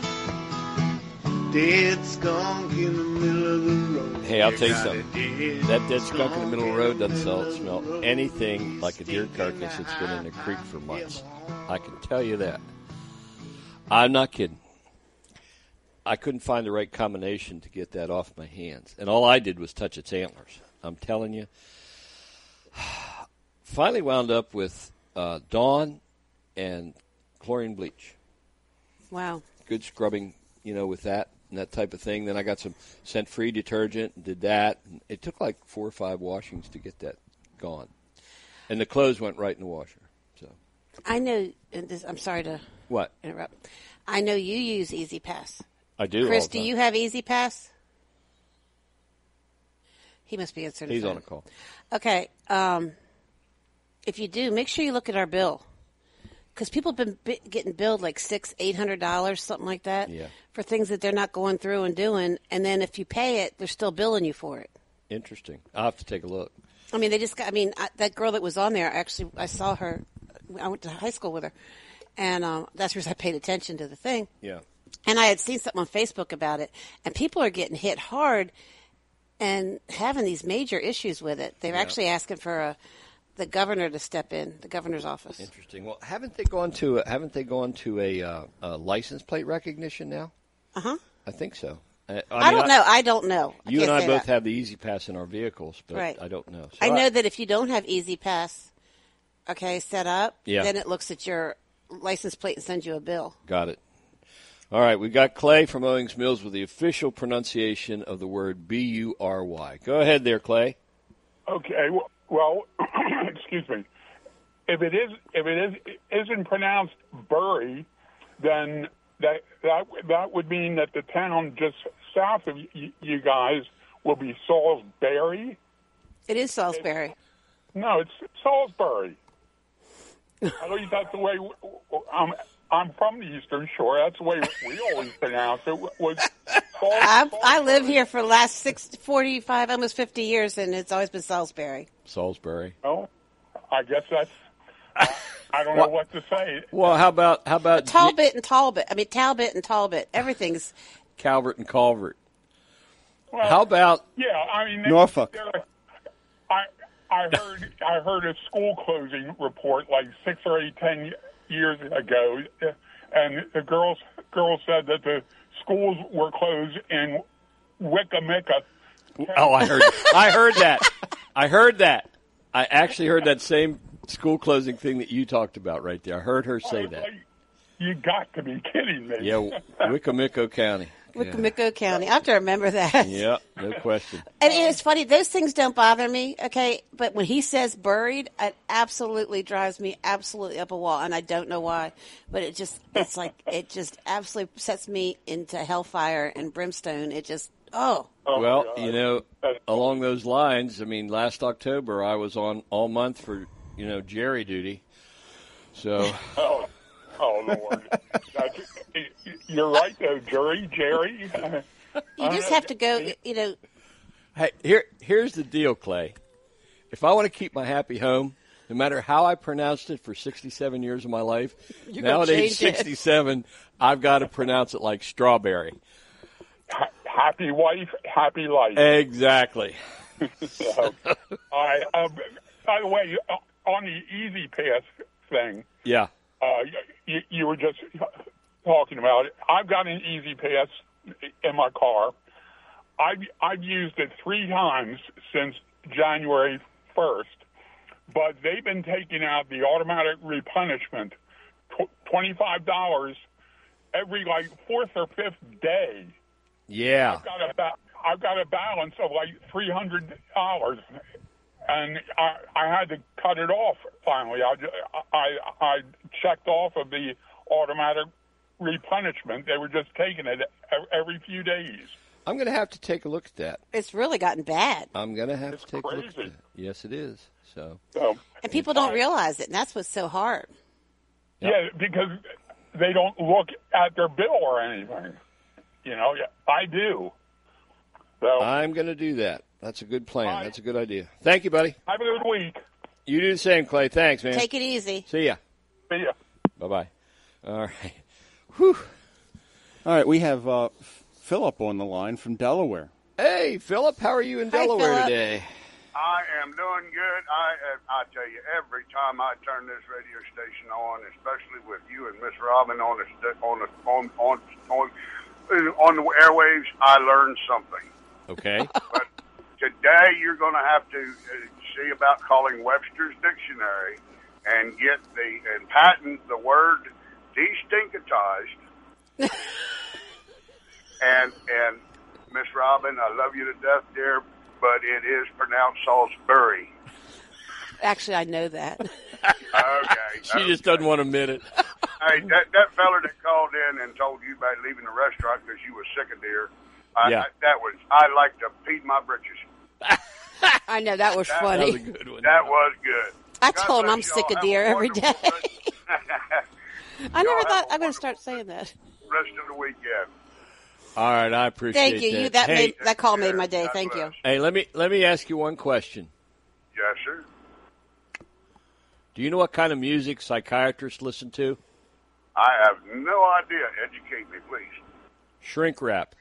Speaker 10: Dead skunk in the middle of the road.
Speaker 2: Hey, I'll tell you something. That dead skunk in the middle of the road doesn't smell anything like a deer carcass that's been in a creek for months. I can tell you that. I'm not kidding. I couldn't find the right combination to get that off my hands. And all I did was touch its antlers. I'm telling you. Finally wound up with Dawn and chlorine bleach.
Speaker 3: Wow.
Speaker 2: Good scrubbing, with that and that type of thing. Then I got some scent-free detergent and did that. And it took like 4 or 5 washings to get that gone. And the clothes went right in the washer. So
Speaker 3: I know, I'm sorry to interrupt. I know you use Easy Pass.
Speaker 2: I do.
Speaker 3: Chris, do you have Easy Pass? He must be answering.
Speaker 2: He's on a call.
Speaker 3: Okay. If you do, make sure you look at our bill. Because people have been getting billed like $600-800, something like that, for things that they're not going through and doing. And then if you pay it, they're still billing you for it.
Speaker 2: Interesting. I'll have to take a look.
Speaker 3: I mean, that girl that was on there, actually, I saw her. I went to high school with her. And that's because I paid attention to the thing.
Speaker 2: Yeah.
Speaker 3: And I had seen something on Facebook about it. And people are getting hit hard and having these major issues with it. They're actually asking for the governor to step in, the governor's office.
Speaker 2: Interesting. Well, haven't they gone to a license plate recognition now?
Speaker 3: Uh-huh.
Speaker 2: I think so.
Speaker 3: I don't know. I don't know.
Speaker 2: You and I both have the Easy Pass in our vehicles, but I don't know. So
Speaker 3: I know that if you don't have Easy Pass, set up,
Speaker 2: then
Speaker 3: it looks at your license plate and sends you a bill.
Speaker 2: Got it. All right, we got Clay from Owings Mills with the official pronunciation of the word B-U-R-Y. Go ahead there, Clay.
Speaker 11: Okay. Well, excuse me. If it isn't pronounced Bury, then that would mean that the town just south of you guys will be Salisbury.
Speaker 3: It is Salisbury.
Speaker 11: No, it's Salisbury. At least that's the way I'm from the Eastern Shore. That's the way we always pronounce it.
Speaker 3: I live here for the last 45, almost 50 years, and it's always been Salisbury.
Speaker 2: Salisbury.
Speaker 11: Oh, I guess that's. I don't know what to say.
Speaker 2: Well, how about
Speaker 3: Talbot and Talbot? I mean, Talbot and Talbot. Everything's
Speaker 2: Calvert and Calvert.
Speaker 11: Well,
Speaker 2: how about
Speaker 8: Norfolk?
Speaker 11: I heard a school closing report like 6 or 10 years ago, and the girls said that the schools were closed in Wicomico.
Speaker 2: Oh, I heard that. I heard that. I actually heard that same school closing thing that you talked about right there. I heard her say that.
Speaker 11: You got to be kidding me.
Speaker 2: Yeah, Wicomico County.
Speaker 3: Wicomico County. I have to remember that.
Speaker 2: Yeah, no question.
Speaker 3: And it's funny, those things don't bother me, okay? But when he says buried, it absolutely drives me absolutely up a wall, and I don't know why. But it just absolutely sets me into hellfire and brimstone. It just,
Speaker 2: Well, along those lines, I mean, last October I was on all month for, Jerry duty. So.
Speaker 11: Oh, Lord. You're right, though, Jerry.
Speaker 3: You just have to go,
Speaker 2: Hey, here's the deal, Clay. If I want to keep my happy home, no matter how I pronounced it for 67 years of my life, now at age 67, I've got to pronounce it like strawberry.
Speaker 11: Happy wife, happy life.
Speaker 2: Exactly.
Speaker 11: By the way, on the Easy Pass thing.
Speaker 2: Yeah.
Speaker 11: You were just talking about it. I've got an Easy Pass in my car. I've used it 3 times since January 1st, but they've been taking out the automatic replenishment, $25 every 4th or 5th day.
Speaker 2: Yeah.
Speaker 11: I've got a balance of $300. And I had to cut it off finally. I checked off of the automatic replenishment. They were just taking it every few days.
Speaker 2: I'm going to have to take a look at that.
Speaker 3: It's really gotten bad.
Speaker 2: I'm going to have to take a look at that. Yes, it is. So.
Speaker 3: And people don't realize it, and that's what's so hard.
Speaker 11: Yeah, because they don't look at their bill or anything. I do. So
Speaker 2: I'm going to do that. That's a good plan. That's a good idea. Thank you, buddy.
Speaker 11: Have a good week.
Speaker 2: You do the same, Clay. Thanks, man.
Speaker 3: Take it easy.
Speaker 2: See ya.
Speaker 11: See ya.
Speaker 2: Bye-bye. All right. Whew.
Speaker 8: All right, we have Philip on the line from Delaware.
Speaker 2: Hey, Philip. How are you in Delaware today?
Speaker 12: I am doing good. I tell you, every time I turn this radio station on, especially with you and Miss Robin on the airwaves, I learn something.
Speaker 2: Okay.
Speaker 12: But today you're going to have to see about calling Webster's Dictionary and get and patent the word destinctized. and Miss Robin, I love you to death, dear, but it is pronounced Salisbury.
Speaker 3: Actually, I know that.
Speaker 12: Okay.
Speaker 2: She just doesn't want to admit it.
Speaker 12: Hey, that fella that called in and told you about leaving the restaurant because you were sick of deer, I like to pee my britches.
Speaker 3: I know, that was funny.
Speaker 2: That was a good one.
Speaker 12: That was good.
Speaker 3: I told him I'm sick of deer every day. I never thought I'm going to start saying that.
Speaker 12: Rest of the weekend.
Speaker 2: All right, I appreciate
Speaker 3: Thank you.
Speaker 2: that.
Speaker 3: That call made my day. Thank you.
Speaker 2: Hey, let me ask you one question.
Speaker 12: Yes, sir.
Speaker 2: Do you know what kind of music psychiatrists listen to?
Speaker 12: I have no idea. Educate me, please.
Speaker 2: Shrink wrap.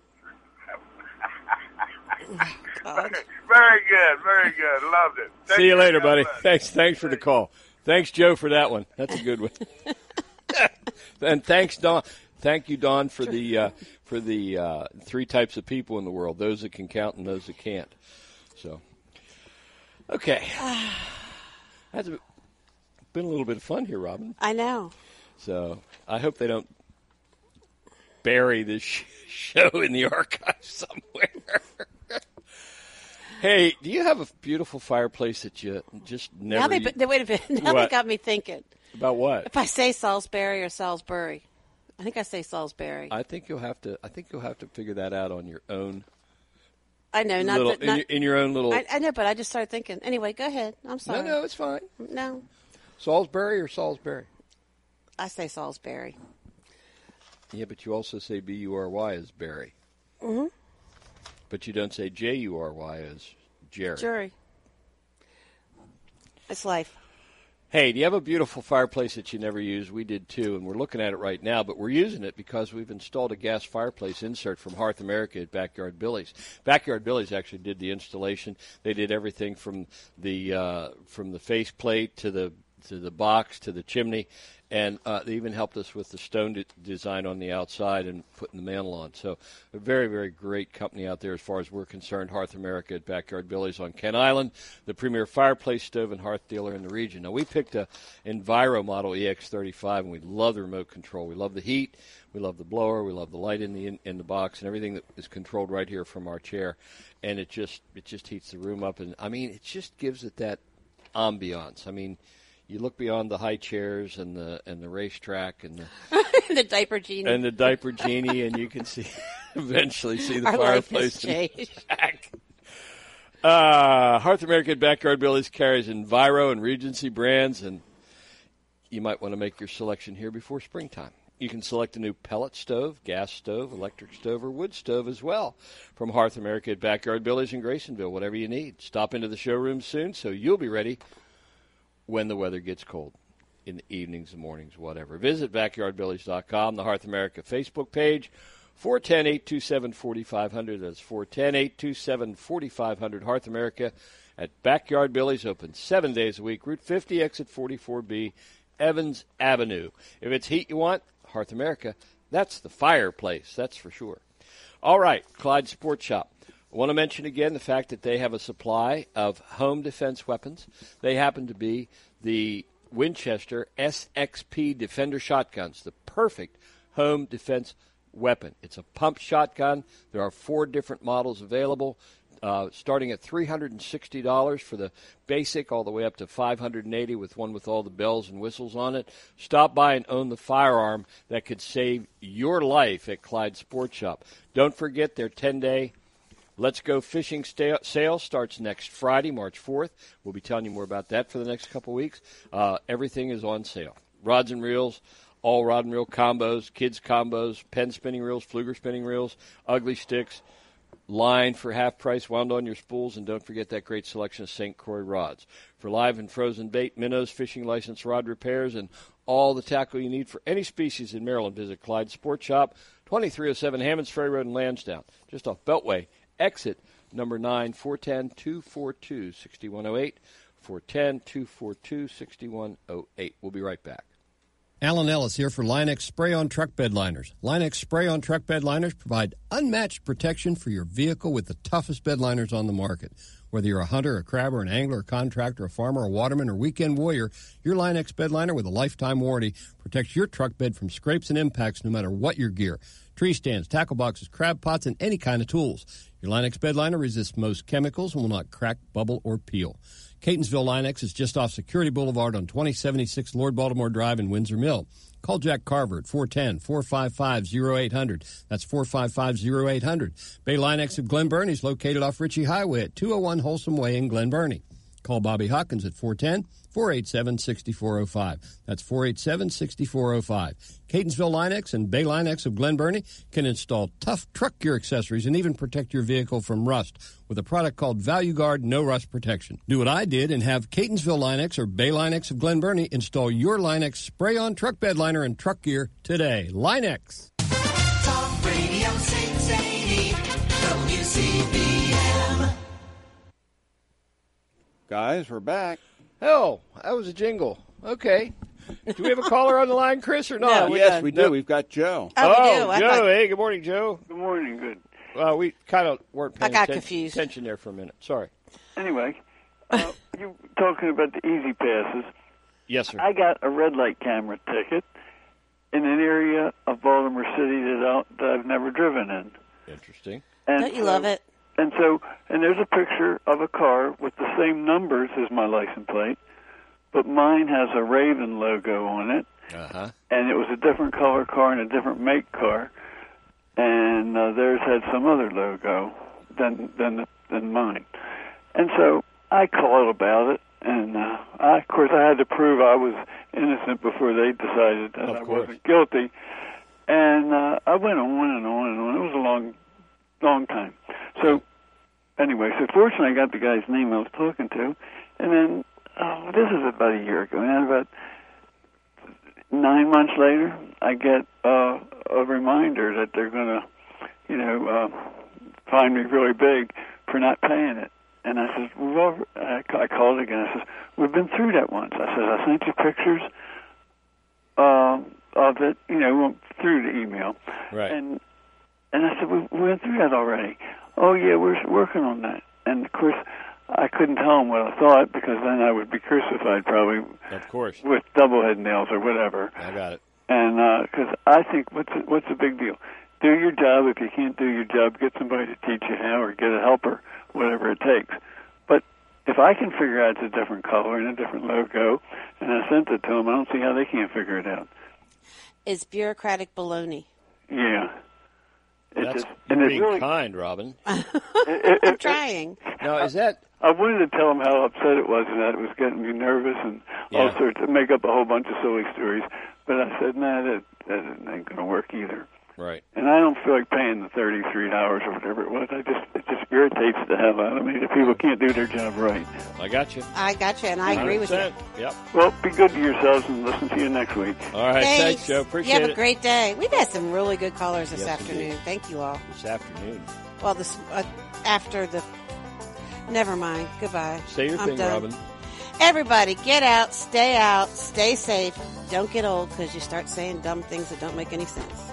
Speaker 12: Very good. Loved it.
Speaker 2: See you later, buddy. Thanks for the call. Thanks, Joe, for that one. That's a good one. And thanks, Don. Thank you, Don, for the 3 types of people in the world: those that can count and those that can't. So, okay, that's been a little bit of fun here, Robin.
Speaker 3: I know.
Speaker 2: So I hope they don't bury this show in the archive somewhere. Hey, do you have a beautiful fireplace that you just never...
Speaker 3: Wait a minute. Now they got me thinking.
Speaker 2: About what?
Speaker 3: If I say Salisbury or Salisbury. I think I say Salisbury.
Speaker 2: I think you'll have to figure that out on your own.
Speaker 3: I know,
Speaker 2: in your own little...
Speaker 3: I know, but I just started thinking. Anyway, go ahead. I'm sorry.
Speaker 2: No, it's fine.
Speaker 3: No.
Speaker 2: Salisbury or Salisbury?
Speaker 3: I say Salisbury.
Speaker 2: Yeah, but you also say B-U-R-Y as Barry.
Speaker 3: Mm-hmm.
Speaker 2: But you don't say J-U-R-Y as Jerry.
Speaker 3: Jerry. It's life.
Speaker 2: Hey, do you have a beautiful fireplace that you never use? We did too, and we're looking at it right now, but we're using it because we've installed a gas fireplace insert from Hearth America at Backyard Billy's. Backyard Billy's actually did the installation. They did everything from the faceplate to the box to the chimney, and they even helped us with the stone design on the outside and putting the mantle on. So a very, very great company out there as far as we're concerned, Hearth America at Backyard Billy's on Kent Island, the premier fireplace, stove, and hearth dealer in the region. Now, we picked a Enviro model EX35, and we love the remote control. We love the heat. We love the blower. We love the light in the box and everything that is controlled right here from our chair. And it just heats the room up. And, I mean, it just gives it that ambiance. I mean, you look beyond the high chairs and the racetrack and the
Speaker 3: the diaper genie
Speaker 2: and you can eventually see the
Speaker 3: Our
Speaker 2: fireplace.
Speaker 3: Life has changed.
Speaker 2: Hearth America at Backyard Billy's carries Enviro and Regency brands, and you might want to make your selection here before springtime. You can select a new pellet stove, gas stove, electric stove, or wood stove as well from Hearth America at Backyard Billy's in Graysonville. Whatever you need. Stop into the showroom soon so you'll be ready when the weather gets cold, in the evenings and mornings, whatever. Visit BackyardBillys.com, the Hearth America Facebook page, 410-827-4500. That's 410-827-4500. Hearth America at Backyard Billy's, open 7 days a week. Route 50, exit 44B, Evans Avenue. If it's heat you want, Hearth America, that's the fireplace, that's for sure. All right, Clyde Sports Shop. I want to mention again the fact that they have a supply of home defense weapons. They happen to be the Winchester SXP Defender shotguns, the perfect home defense weapon. It's a pump shotgun. There are 4 different models available, starting at $360 for the basic, all the way up to $580 with one with all the bells and whistles on it. Stop by and own the firearm that could save your life at Clyde Sports Shop. Don't forget their 10-day Let's Go Fishing sale starts next Friday, March 4th. We'll be telling you more about that for the next couple weeks. Everything is on sale. Rods and reels, all rod and reel combos, kids combos, Penn spinning reels, Pfluger spinning reels, ugly sticks, line for half price, wound on your spools, and don't forget that great selection of St. Croix rods. For live and frozen bait, minnows, fishing license, rod repairs, and all the tackle you need for any species in Maryland, visit Clyde Sports Shop, 2307 Hammonds Ferry Road in Lansdowne, just off Beltway. Exit number 9, 410-242-6108, 410-242-6108. We'll be right back.
Speaker 1: Alan Ellis here for Line-X Spray-On Truck Bed Liners. Line-X Spray-On Truck Bed Liners provide unmatched protection for your vehicle with the toughest bed liners on the market. Whether you're a hunter, a crabber, an angler, a contractor, a farmer, a waterman, or weekend warrior, your Line-X bed liner with a lifetime warranty protects your truck bed from scrapes and impacts no matter what your gear. Tree stands, tackle boxes, crab pots, and any kind of tools. Your Line-X bed liner resists most chemicals and will not crack, bubble, or peel. Catonsville Line-X is just off Security Boulevard on 2076 Lord Baltimore Drive in Windsor Mill. Call Jack Carver at 410-455-0800. That's 455-0800. Bay Line-X of Glen Burnie is located off Ritchie Highway at 201 Wholesome Way in Glen Burnie. Call Bobby Hawkins at 410-487-6405. That's 487-6405. Catonsville Line-X and Bay Line-X of Glen Burnie can install tough truck gear accessories and even protect your vehicle from rust with a product called Value Guard No Rust Protection. Do what I did and have Catonsville Line-X or Bay Line-X of Glen Burnie install your Line-X spray-on truck bed liner and truck gear today. Line-X.
Speaker 5: Talk Radio 680 WCBM.
Speaker 8: Guys, we're back.
Speaker 2: Oh, that was a jingle. Okay. Do we have a caller on the line, Chris, or not?
Speaker 8: No, yes, we do. We've got Joe.
Speaker 2: Oh, Joe. Hey, good morning, Joe.
Speaker 13: Good morning. Good.
Speaker 2: Well, we kind of weren't paying
Speaker 3: confused.
Speaker 2: attention there for a minute. Sorry.
Speaker 13: Anyway, you talking about the Easy Passes.
Speaker 2: Yes, sir.
Speaker 13: I got a red light camera ticket in an area of Baltimore City that I've never driven in.
Speaker 2: Interesting.
Speaker 13: And
Speaker 3: Don't you love it?
Speaker 13: And there's a picture of a car with the same numbers as my license plate, but mine has a Raven logo on it.
Speaker 2: Uh-huh.
Speaker 13: And it was a different color car and a different make car, and theirs had some other logo than mine. And so I called about it, and of course I had to prove I was innocent before they decided that I
Speaker 2: course.
Speaker 13: wasn't guilty. And I went on and on and on. It was a long time. So anyway, so fortunately I got the guy's name I was talking to, and then this is about a year ago, and about 9 months later, I get a reminder that they're going to, fine me really big for not paying it. And I said, I called again. I said, we've been through that once. I said, I sent you pictures of it, through the email.
Speaker 2: Right.
Speaker 13: And I said, we went through that already. Oh, yeah, we're working on that. And, of course, I couldn't tell them what I thought because then I would be crucified probably.
Speaker 2: Of course.
Speaker 13: With double-head nails or whatever.
Speaker 2: I got it.
Speaker 13: And because I think, what's the big deal? Do your job. If you can't do your job, get somebody to teach you how or get a helper, whatever it takes. But if I can figure out it's a different color and a different logo, and I sent it to them, I don't see how they can't figure it out.
Speaker 3: It's bureaucratic baloney.
Speaker 13: Yeah.
Speaker 2: You're being really kind, Robin.
Speaker 3: I'm trying.
Speaker 2: Now, is that...
Speaker 13: I wanted to tell them how upset it was and that it was getting me nervous and all sorts of make up a whole bunch of silly stories. But I said, that ain't going to work either.
Speaker 2: Right.
Speaker 13: And I don't feel like paying the $33 or whatever it was. It just irritates the hell out of me that people can't do their job right.
Speaker 2: I got you.
Speaker 3: And I agree with you.
Speaker 2: Yep.
Speaker 13: Well, be good to yourselves and listen to you next week.
Speaker 2: All right. Thanks Joe. Appreciate it.
Speaker 3: You have a great day. We've had some really good callers this afternoon. Thank you all.
Speaker 2: This afternoon.
Speaker 3: Well, this after the... Never mind. Goodbye.
Speaker 2: Say your thing,
Speaker 3: done.
Speaker 2: Robin.
Speaker 3: Everybody, get out, stay safe. Don't get old because you start saying dumb things that don't make any sense.